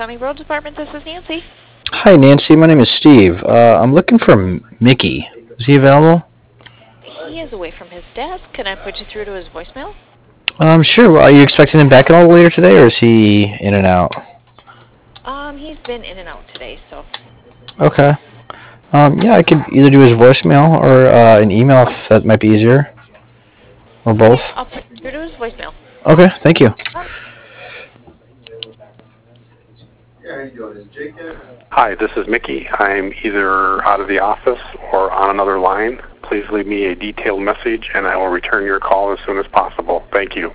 County Road Department. This is Nancy. Hi, Nancy. My name is Steve. I'm looking for Mickey. Is he available? He is away from his desk. Can I put you through to his voicemail? Sure. Well, are you expecting him back at all later today, or is he in and out? He's been in and out today, so. Okay. Yeah, I could either do his voicemail or an email if that might be easier, or Okay, both. I'll put you through to his voicemail. Okay. Thank you. Hi, this is Mickey. I'm either out of the office or on another line. Please leave me a detailed message and I will return your call as soon as possible. Thank you.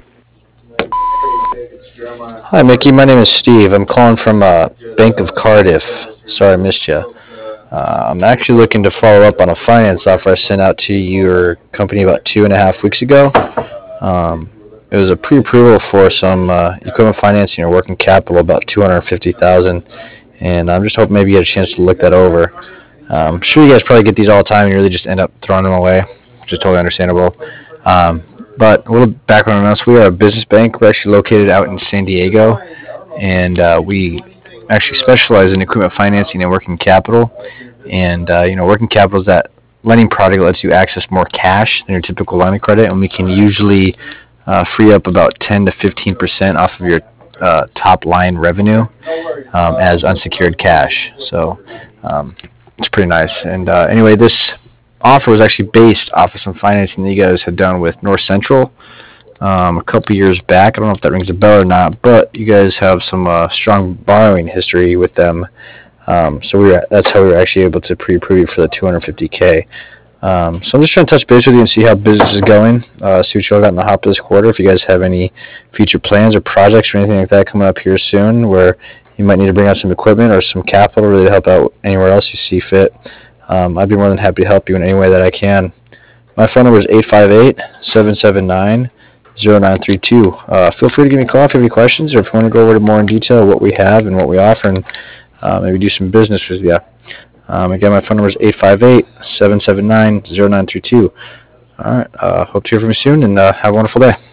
Hi, Mickey. My name is Steve. I'm calling from Bank of Cardiff. Sorry I missed you. I'm actually looking to follow up on a finance offer I sent out to your company about 2.5 weeks ago. It was a pre-approval for some equipment financing or working capital, about 250,000, and I'm just hoping maybe you get a chance to look that over. I'm sure you guys probably get these all the time, and you really just end up throwing them away, which is totally understandable. But a little background on us: we are a business bank. We're actually located out in San Diego, and we actually specialize in equipment financing and working capital. And working capital is that lending product that lets you access more cash than your typical line of credit, and we can usually free up about 10 to 15% off of your top line revenue as unsecured cash. So it's pretty nice. And anyway, this offer was actually based off of some financing that you guys had done with North Central a couple years back. I don't know if that rings a bell or not, but you guys have some strong borrowing history with them. So that's how we were actually able to pre-approve you for the 250K. So I'm just trying to touch base with you and see how business is going, see what y'all got in the hop this quarter. If you guys have any future plans or projects or anything like that coming up here soon where you might need to bring out some equipment or some capital really to help out anywhere else you see fit, I'd be more than happy to help you in any way that I can. My phone number is 858-779-0932. Feel free to give me a call if you have any questions or if you want to go over more in detail what we have and what we offer and maybe do some business with you. Again, my phone number is 858-779-0932. All right. Hope to hear from you soon and have a wonderful day.